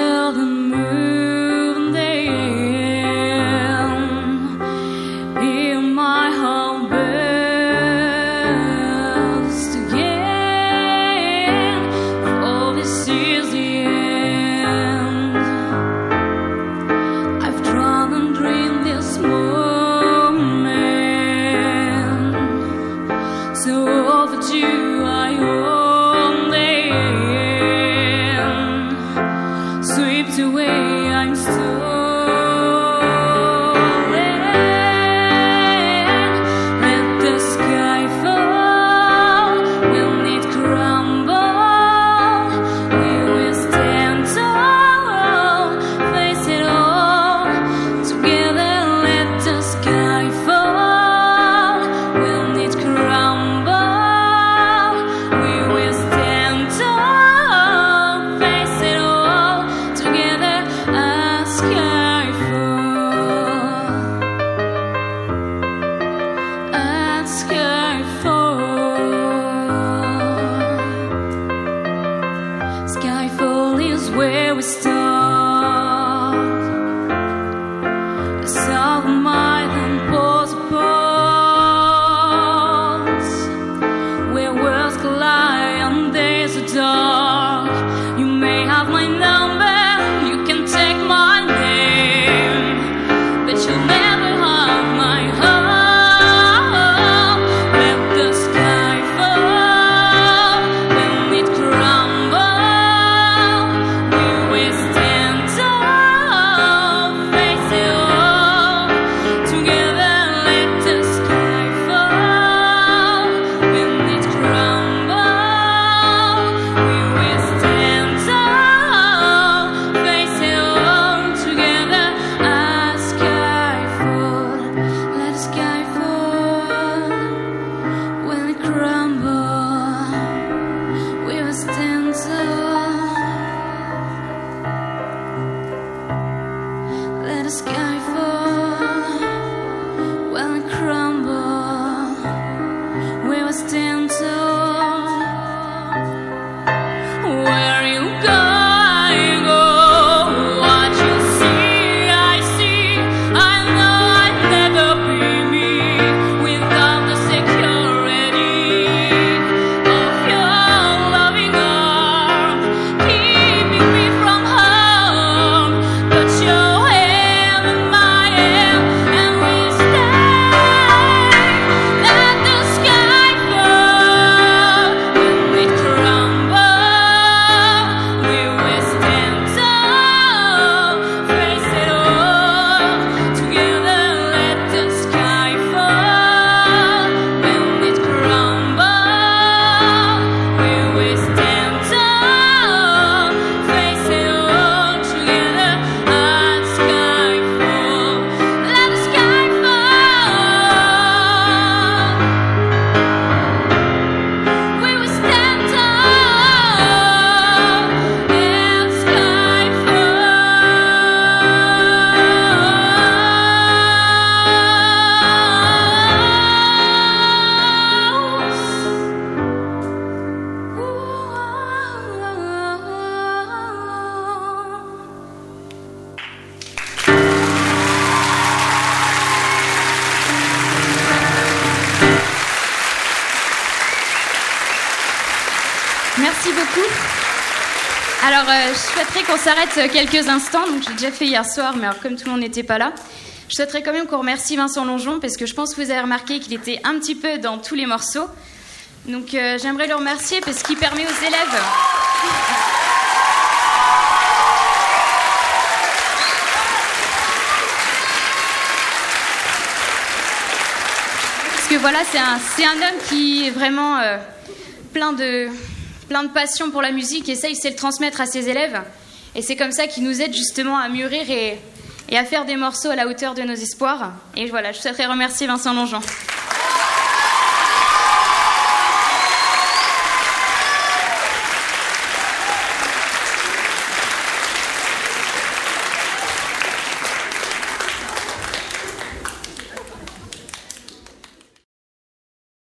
till the moon they end. Hear my heart burst again, for this is the end. I've drawn and dreamed this moment, so overdue I only am. Swept away, I'm stolen. Let the sky fall, will it crumble? We will stand tall, face it all together. Let the sky fall, will it crumble? We will stand tall, face it all together. A sky fall, a sky fall. Skyfall is where we start. A southern mind and pours apart, where worlds collide and days are dark. You may have my number, you can take my name, but you'll never have my heart. Let the sky fall, when it crumble, we will stand tall, face it all together. Let the sky fall, when it crumble, we will stand tall, face it all together. A sky fall, let the sky fall, when it crumble, we will stand tall. Let the sky fall, when it crumble, we will stand tall. Where you go, I go. What you see, I see. I know I'd never be me without the security of your loving arm, keeping me from harm. Put your hand in my hand and we stay. Let the sky fall, when it crumble, we will stand tall, face it all together. Let the sky fall, when it crumble, we will stand tall, face it all together. A sky fall, let the sky fall, we will stand tall, let sky Merci beaucoup. Alors, je souhaiterais qu'on s'arrête quelques instants. Donc, j'ai déjà fait hier soir, mais alors, comme tout le monde n'était pas là, je souhaiterais quand même qu'on remercie Vincent Longeon, parce que je pense que vous avez remarqué qu'il était un petit peu dans tous les morceaux. Donc, j'aimerais le remercier parce qu'il permet aux élèves... Parce que voilà, c'est un homme qui est vraiment plein de passion pour la musique, et ça, il sait le transmettre à ses élèves. Et c'est comme ça qu'il nous aide justement à mûrir et à faire des morceaux à la hauteur de nos espoirs. Et voilà, je souhaiterais remercier Vincent Longeon.